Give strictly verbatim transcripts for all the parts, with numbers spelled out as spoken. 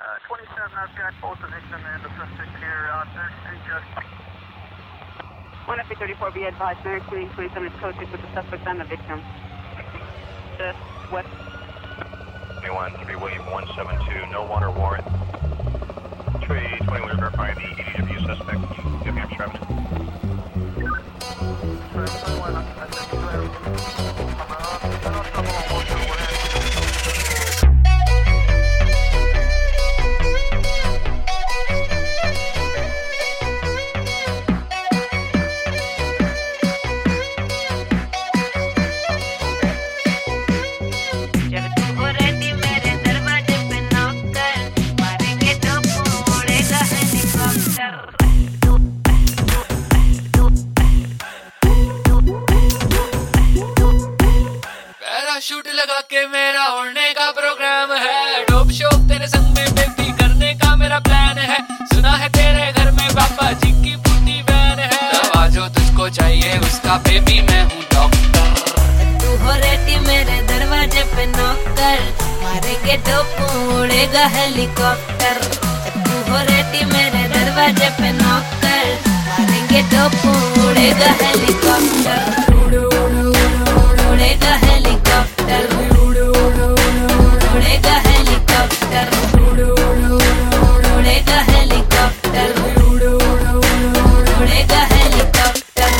twenty-seven, I've got both the victim and the suspect here on third Street, just. one F thirty-four, be advised, Mary Queen, twenty-seven is code six with the suspect and the victim. Just west. twenty-one, three William one seven two, no water warrant. three twenty-one, verify the E D W suspect. Give me a Travis. Shoot लगा के मेरा उड़ने का programme है। Dope shop तेरे संग में baby करने का मेरा प्लान है। सुना है तेरे घर में पापा जी की पूरी वैन है। दवा जो तुझको चाहिए उसका बेबी मैं हूँ डॉक्टर। तू हो रेडी मेरे दरवाजे पे नौकर, मारेंगे डोप उड़ेगा हेलीकॉप्टर। तू हो रेडी मेरे दरवाजे पे नौकर, मारेंगे डोप उड़ेगा हेलीकॉप्टर। उड़ेगा हेलीकॉप्टर, उड़ेगा हेलीकॉप्टर, उड़ेगा हेलीकॉप्टर, उड़ेगा हेलीकॉप्टर।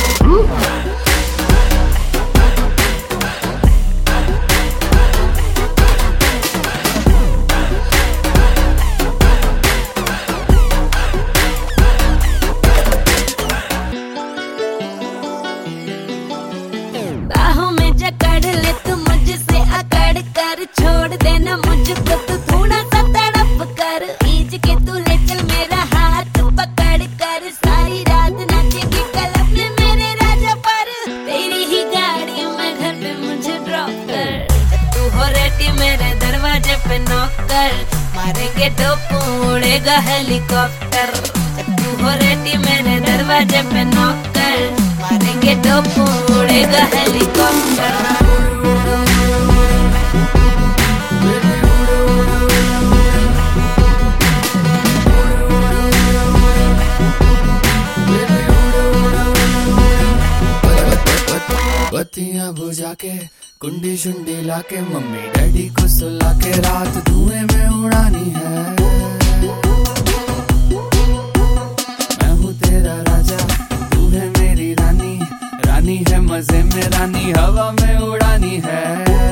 बाहों में जकड़ ले तू मुझसे अकड़ कर, छोड़ देना मुझको तू थोड़ा सा तड़प कर। खींच के तू ले चल मेरा हाथ पकड़ कर, सारी रात नाचेगी क्लब में मेरे राजा पर। तेरी ही गाड़ी में घर पे मुझे ड्रॉप कर। तू हो रेडी मेरे दरवाजे पे नौकर, मारेंगे डोप उड़ेगा हेलीकॉप्टर। तू हो रेडी मेरे दरवाजे पे नौकर, मारेंगे डोप उड़ेगा हेलीकॉप्टर। बत्तियां बुझा के कुंडी शुंडी लाके, मम्मी डैडी को सुला के रात धुएं में उड़ानी है। मैं हूँ तेरा राजा, तू है मेरी रानी। रानी है मजे में रानी, हवा में उड़ानी है।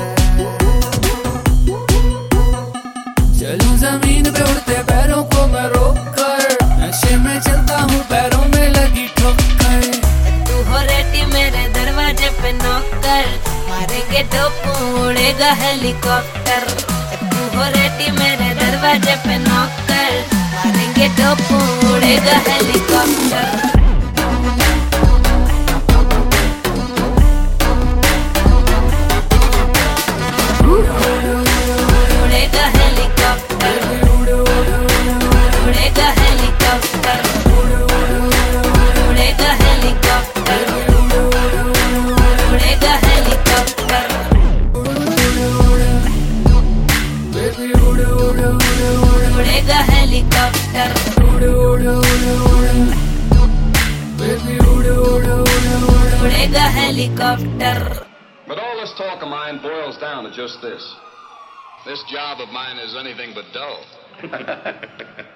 चलूं जमीन पे उड़ते पैरों को मैं रोक कर, नशे में चलता हूँ पैरों में लगी ठोकर। तू हो रेडी मेरे दरवाजे पे नौकर, मारेंगे डोप उड़ेगा हेलीकॉप्टर। तू हो रेडी मेरे दरवाजे पे नौकर, मारेंगे डोप उड़ेगा हेलीकॉप्टर। उड़ेगा हेलीकॉप्टर, उड़ेगा हेलीकॉप्टर, उड़ेगा हेलीकॉप्टर, उड़ेगा हेलीकॉप्टर। उड़ेगा हेलीकॉप्टर, उड़ेगा helicopter. But all this talk of mine boils down to just this. This job of mine is anything but dull.